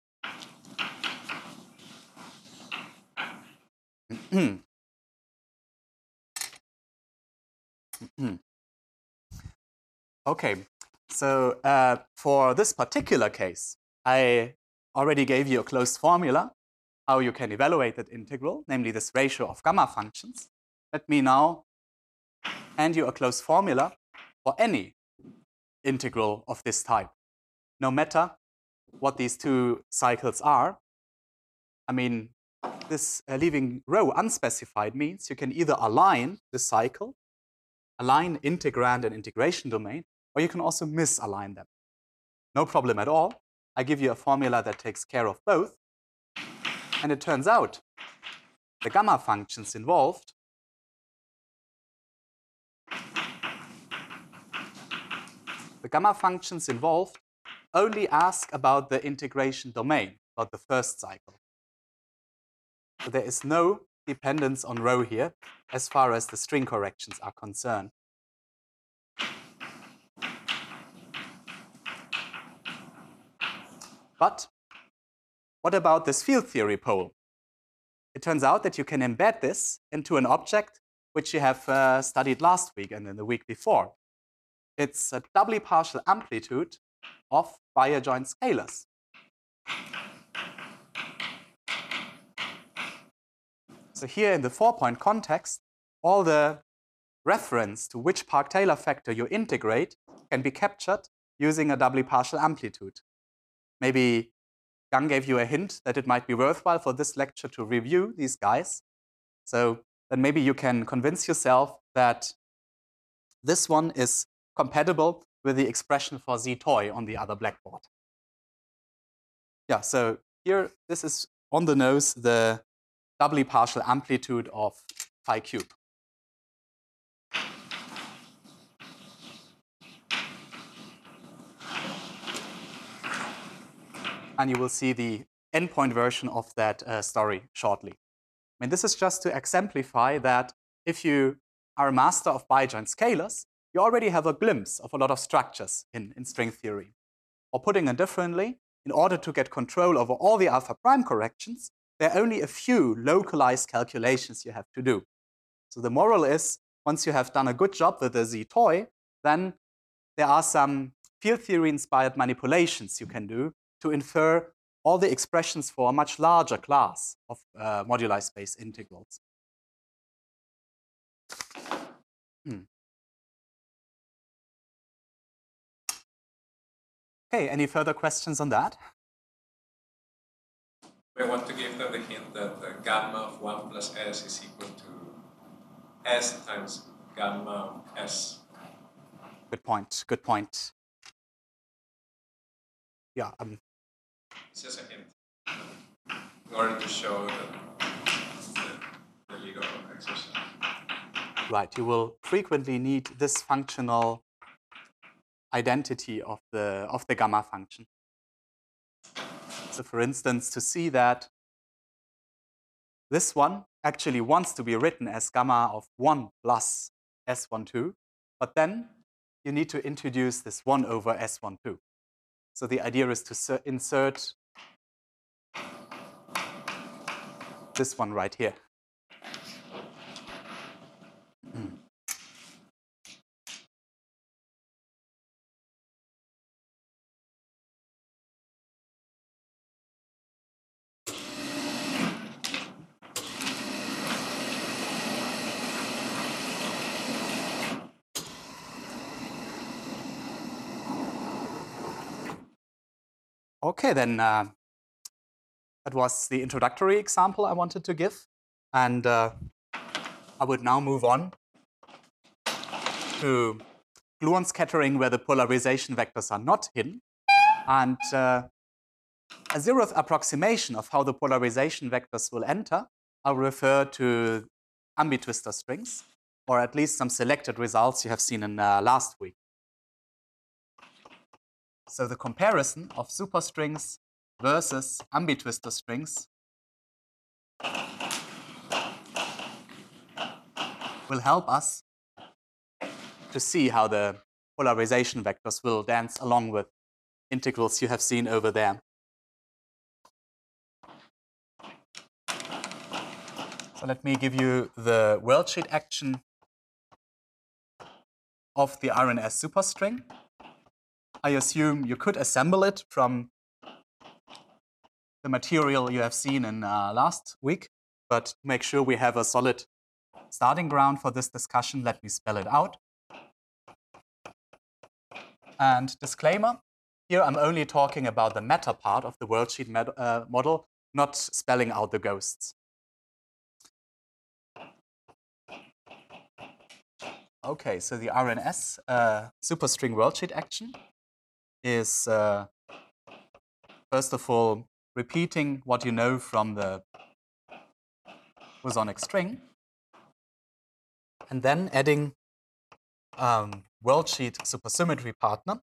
Okay, so for this particular case, I already gave you a closed formula, how you can evaluate that integral, namely this ratio of gamma functions. Let me now hand you a closed formula for any integral of this type, no matter what these two cycles are. I mean, this leaving rho unspecified means you can either align the cycle, align integrand and integration domain, or you can also misalign them. No problem at all. I give you a formula that takes care of both. And it turns out the gamma functions involved only ask about the integration domain, about the first cycle. So there is no dependence on rho here as far as the string corrections are concerned. But what about this field theory pole? It turns out that you can embed this into an object which you have studied last week and then the week before. It's a doubly partial amplitude of Bayer-joint scalars. So here in the 4-point context, all the reference to which Park-Taylor factor you integrate can be captured using a doubly partial amplitude. Maybe Gang gave you a hint that it might be worthwhile for this lecture to review these guys. So then maybe you can convince yourself that this one is compatible with the expression for Z toy on the other blackboard. Yeah, so here, this is on the nose, the doubly partial amplitude of phi cube. And you will see the endpoint version of that story shortly. I mean, this is just to exemplify that if you are a master of Bayer-joint scalars, you already have a glimpse of a lot of structures in string theory. Or putting it differently, in order to get control over all the alpha prime corrections, there are only a few localized calculations you have to do. So the moral is, once you have done a good job with the Z toy, then there are some field theory inspired manipulations you can do to infer all the expressions for a much larger class of moduli space integrals. Okay, any further questions on that? We want to give them the hint that the gamma of 1 plus s is equal to s times gamma of s. Good point, good point. Yeah, It's just a hint in order to show the legal exercise. right, you will frequently need this functional identity of the gamma function. So for instance, to see that this one actually wants to be written as gamma of 1 plus S12, but then you need to introduce this 1 over S12. So the idea is to insert this one right here. Okay, then that was the introductory example I wanted to give. And I would now move on to gluon scattering where the polarization vectors are not hidden. And a zeroth approximation of how the polarization vectors will enter, I'll refer to ambitwistor strings, or at least some selected results you have seen in last week. So the comparison of superstrings versus ambitwistor strings will help us to see how the polarization vectors will dance along with integrals you have seen over there. So let me give you the worldsheet action of the RNS superstring. I assume you could assemble it from the material you have seen in last week, but to make sure we have a solid starting ground for this discussion, let me spell it out. And disclaimer, here I'm only talking about the meta part of the worldsheet model, not spelling out the ghosts. Okay, so the RNS superstring worldsheet action is, first of all, repeating what you know from the bosonic string, and then adding worldsheet supersymmetry partner.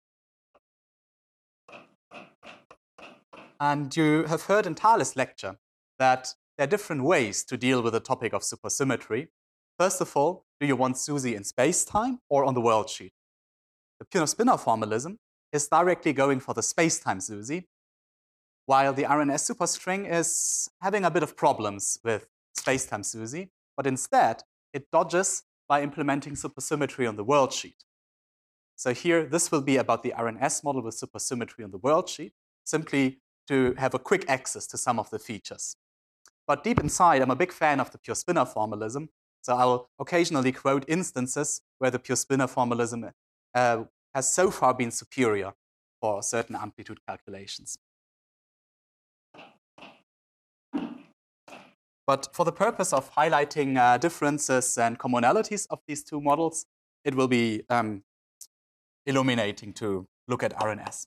And you have heard in Thales' lecture that there are different ways to deal with the topic of supersymmetry. First of all, do you want SUSY in space-time or on the worldsheet? The pure-spinor formalism is directly going for the space-time SUSY, while the RNS superstring is having a bit of problems with space-time SUSY, but instead it dodges by implementing supersymmetry on the worldsheet. So here, this will be about the RNS model with supersymmetry on the worldsheet, simply to have a quick access to some of the features. But deep inside, I'm a big fan of the pure-spinor formalism, so I'll occasionally quote instances where the pure-spinor formalism has so far been superior for certain amplitude calculations. But for the purpose of highlighting differences and commonalities of these two models, it will be illuminating to look at RNS.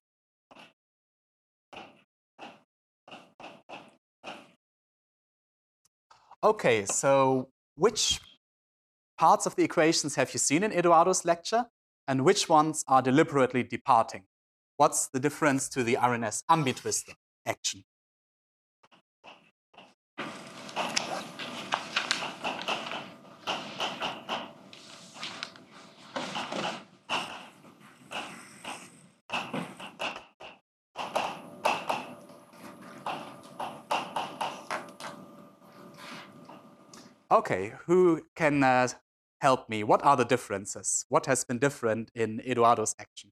Okay, so which parts of the equations have you seen in Eduardo's lecture, and which ones are deliberately departing? What's the difference to the RNS ambitwistor action? Okay, who can help me? What are the differences? What has been different in Eduardo's action?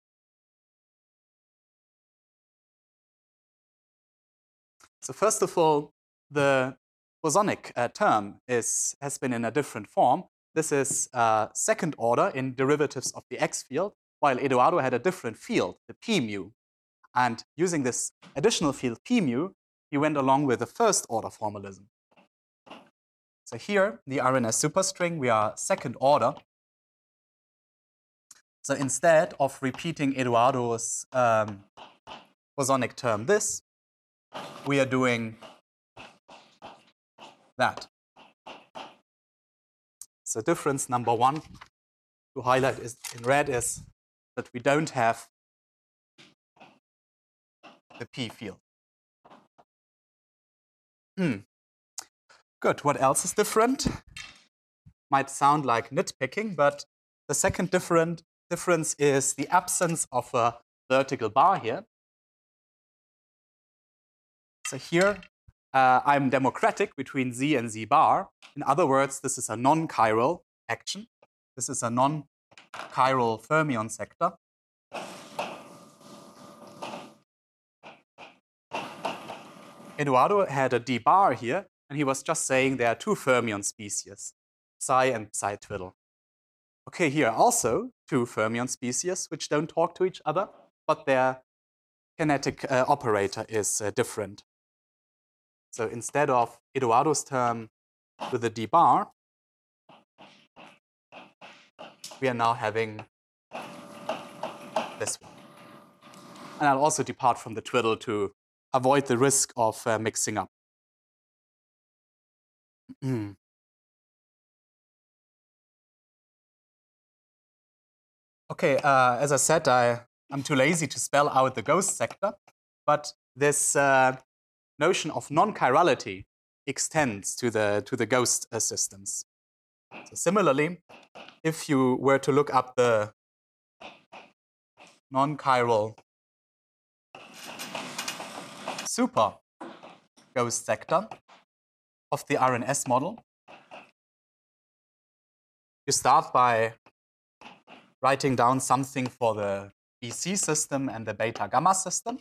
So first of all, the bosonic term has been in a different form. This is second order in derivatives of the X field. while Eduardo had a different field, the p mu. And using this additional field p mu, he went along with the first order formalism. So here, the RNS superstring, we are second order. So instead of repeating Eduardo's bosonic term this, we are doing that. So difference number one to highlight is in red is that we don't have the p field. Good. What else is different? Might sound like nitpicking, but the second difference is the absence of a vertical bar here. So here, I'm democratic between Z and Z bar. In other words, this is a non-chiral action. This is a non-chiral fermion sector. Eduardo had a D bar here, and he was just saying there are two fermion species, psi and psi twiddle. Okay, here also two fermion species which don't talk to each other, but their kinetic operator is different. So instead of Eduardo's term with the D bar, we are now having this one. And I'll also depart from the twiddle to avoid the risk of mixing up. Okay, as I said, I'm too lazy to spell out the ghost sector, but this notion of non-chirality extends to the ghost systems. So similarly, if you were to look up the non-chiral super ghost sector of the RNS model, you start by writing down something for the BC system and the beta gamma system,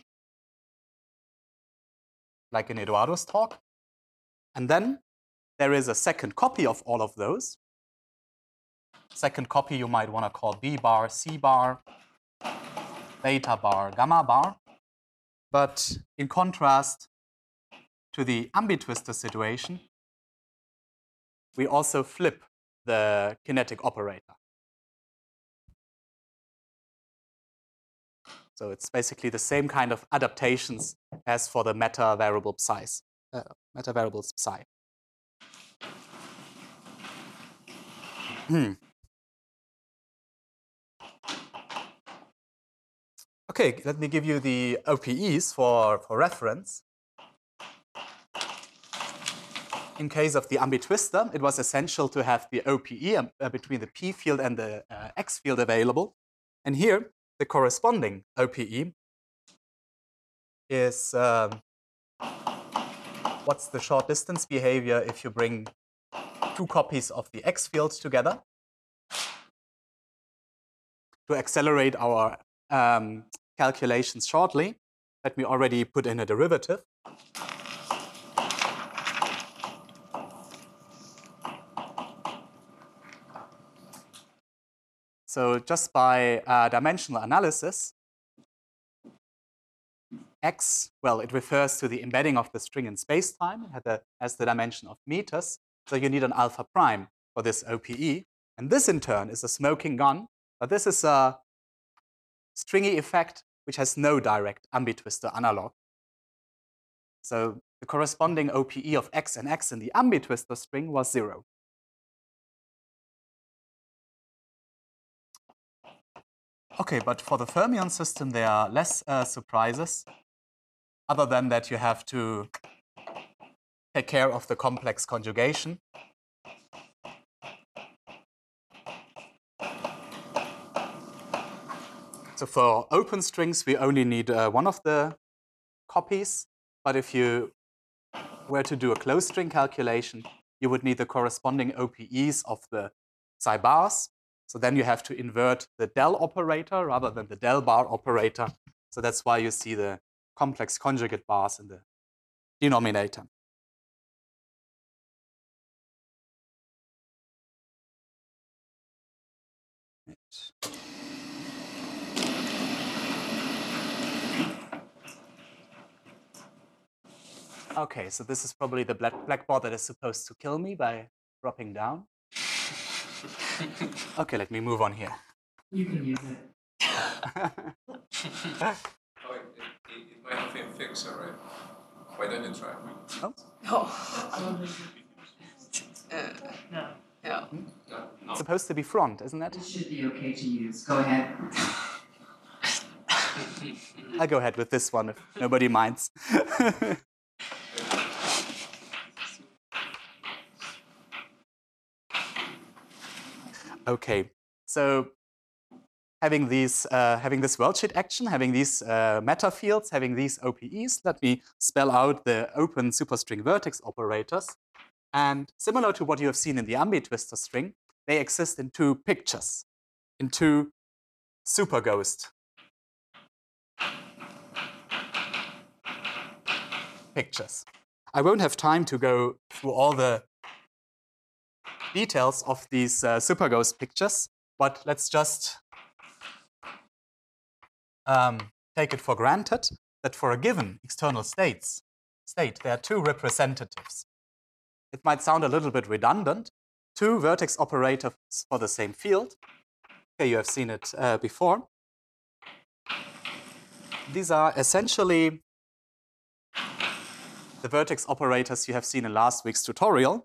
like in Eduardo's talk. And then there is a second copy of all of those. Second copy you might want to call B bar, C bar, beta bar, gamma bar. But in contrast to the ambitwister situation, we also flip the kinetic operator. So it's basically the same kind of adaptations as for the meta variable psi's, meta variables psi. Okay, let me give you the OPEs for reference. In case of the ambitwister, it was essential to have the OPE between the P field and the X field available. And here, the corresponding OPE is what's the short distance behavior if you bring two copies of the X field together. To accelerate our calculations shortly, let me already put in a derivative. So just by dimensional analysis, X, well, it refers to the embedding of the string in space-time. It has the dimension of meters. So you need an alpha prime for this OPE. And this, in turn, is a smoking gun. But this is a stringy effect which has no direct ambitwister analog. So the corresponding OPE of X and X in the ambitwister string was 0. Okay, but for the fermion system, there are less surprises, other than that you have to take care of the complex conjugation. So for open strings, we only need one of the copies. But if you were to do a closed string calculation, you would need the corresponding OPEs of the psi bars. So then you have to invert the del operator rather than the del bar operator. So that's why you see the complex conjugate bars in the denominator. Okay, so this is probably the blackboard that is supposed to kill me by dropping down. Okay, let me move on here. You can use it. Oh, it might have been fixed already. Why don't you try? Oh. Oh. No, Yeah. No. It's supposed to be front, isn't it? it should be okay to use. Go ahead. I'll go ahead with this one if nobody minds. Okay, so having this worldsheet action, having these meta fields, having these OPEs, let me spell out the open superstring vertex operators. And similar to what you have seen in the ambi-twister string, they exist in two pictures, in two superghost pictures. I won't have time to go through all the details of these superghost pictures, but let's just take it for granted that for a given external state, there are two representatives. It might sound a little bit redundant, two vertex operators for the same field. Okay, you have seen it before. These are essentially the vertex operators you have seen in last week's tutorial,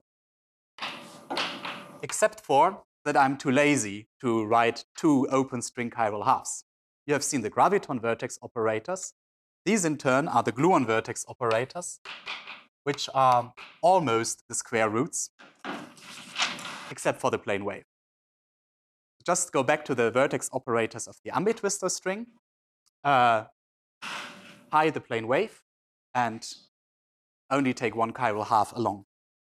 except for that I'm too lazy to write two open string chiral halves. You have seen the graviton vertex operators. These in turn are the gluon vertex operators, which are almost the square roots, except for the plane wave. Just go back to the vertex operators of the ambi-twister string, hide the plane wave, and only take one chiral half along.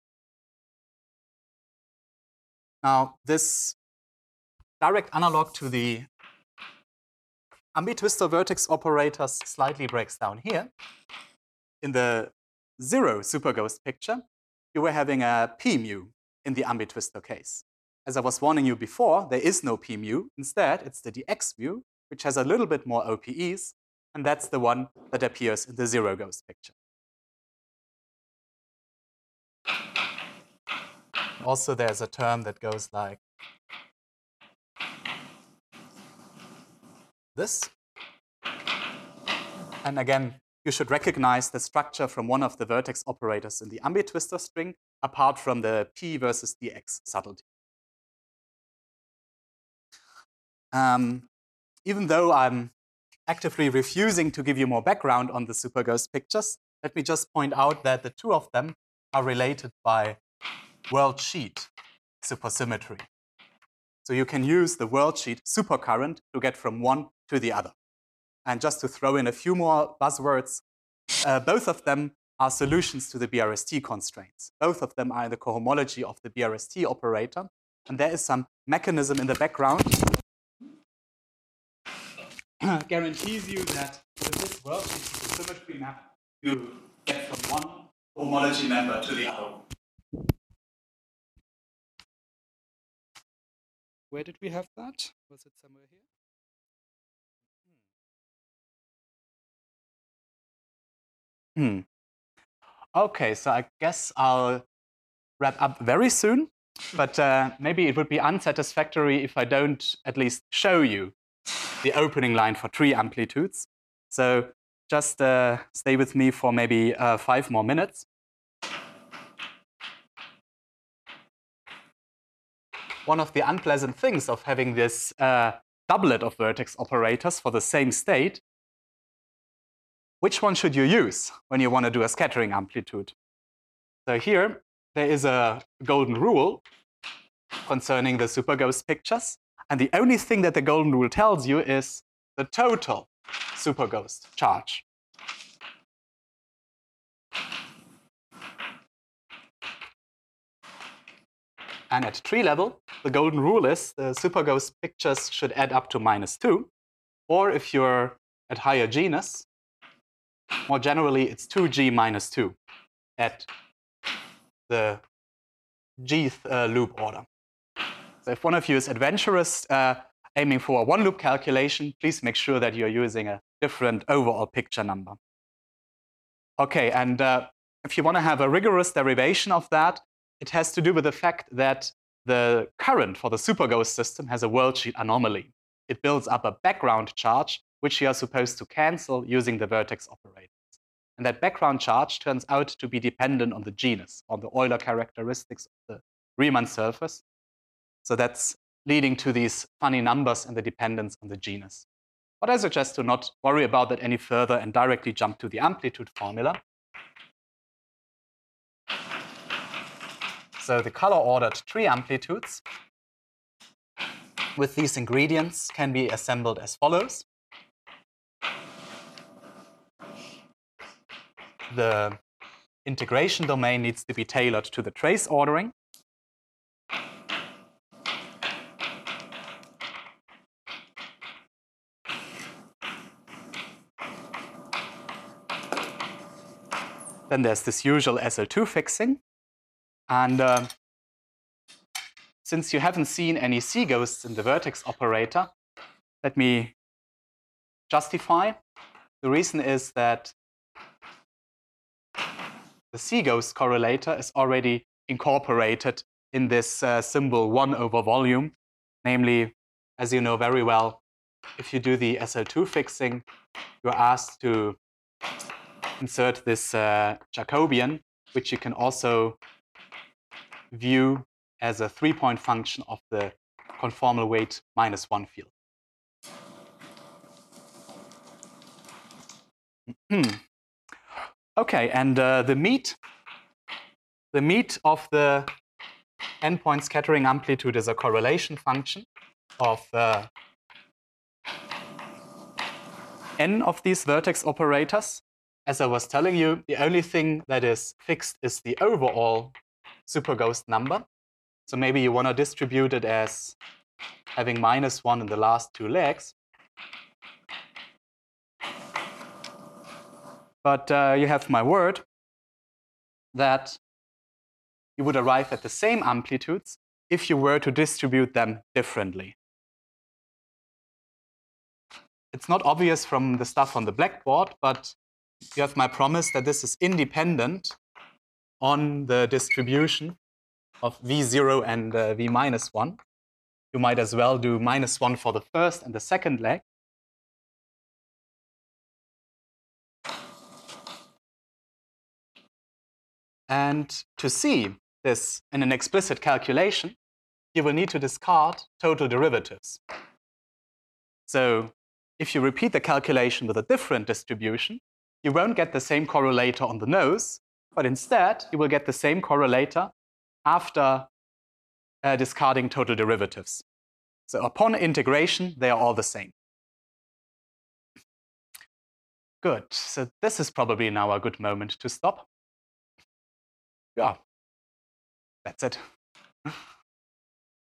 Now, this direct analog to the ambi-twister vertex operators slightly breaks down here. In the 0 superghost picture, you were having a p mu in the ambi-twister case. As I was warning you before, there is no p mu. Instead, it's the dx mu, which has a little bit more OPEs, and that's the one that appears in the 0 ghost picture. Also, there's a term that goes like this. And again, you should recognize the structure from one of the vertex operators in the ambi-twister string, apart from the p versus dx subtlety. Even though I'm actively refusing to give you more background on the superghost pictures, let me just point out that the two of them are related by worldsheet supersymmetry. So you can use the worldsheet supercurrent to get from one to the other. And just to throw in a few more buzzwords, both of them are solutions to the BRST constraints. Both of them are in the cohomology of the BRST operator. And there is some mechanism in the background guarantees you that with this worldsheet supersymmetry map, you get from one cohomology member to the other. Where did we have that? Was it somewhere here? Okay, so I guess I'll wrap up very soon, but maybe it would be unsatisfactory if I don't at least show you the opening line for 3 amplitudes. So just stay with me for maybe 5 more minutes. One of the unpleasant things of having this doublet of vertex operators for the same state, which one should you use when you want to do a scattering amplitude? So here, there is a golden rule concerning the superghost pictures. And the only thing that the golden rule tells you is the total superghost charge. And at tree level, the golden rule is the superghost pictures should add up to -2. Or if you're at higher genus, more generally, it's 2g minus 2 at the gth loop order. So if one of you is adventurous, aiming for a one-loop calculation, please make sure that you're using a different overall picture number. Okay, and if you want to have a rigorous derivation of that, it has to do with the fact that the current for the superghost system has a worldsheet anomaly. It builds up a background charge, which you are supposed to cancel using the vertex operators. And that background charge turns out to be dependent on the genus, on the Euler characteristics of the Riemann surface. So that's leading to these funny numbers and the dependence on the genus. But I suggest to not worry about that any further and directly jump to the amplitude formula. So the color-ordered tree amplitudes with these ingredients can be assembled as follows. The integration domain needs to be tailored to the trace ordering. Then there's this usual SL2 fixing. And since you haven't seen any C-ghosts in the vertex operator, let me justify. The reason is that the C-ghost correlator is already incorporated in this symbol 1 over volume. Namely, as you know very well, if you do the SL2 fixing, you're asked to insert this Jacobian, which you can also view as a 3-point function of the conformal weight -1 field. Okay, and the meat of the endpoint scattering amplitude is a correlation function of n of these vertex operators. As I was telling you, the only thing that is fixed is the overall superghost number. So maybe you want to distribute it as having -1 in the last 2 legs. But you have my word that you would arrive at the same amplitudes if you were to distribute them differently. It's not obvious from the stuff on the blackboard, but you have my promise that this is independent on the distribution of V0 and V -1. You might as well do -1 for the first and the second leg. And to see this in an explicit calculation, you will need to discard total derivatives. So if you repeat the calculation with a different distribution, you won't get the same correlator on the nose, but instead you will get the same correlator after discarding total derivatives. So upon integration, they are all the same. Good. So this is probably now a good moment to stop. Yeah, that's it.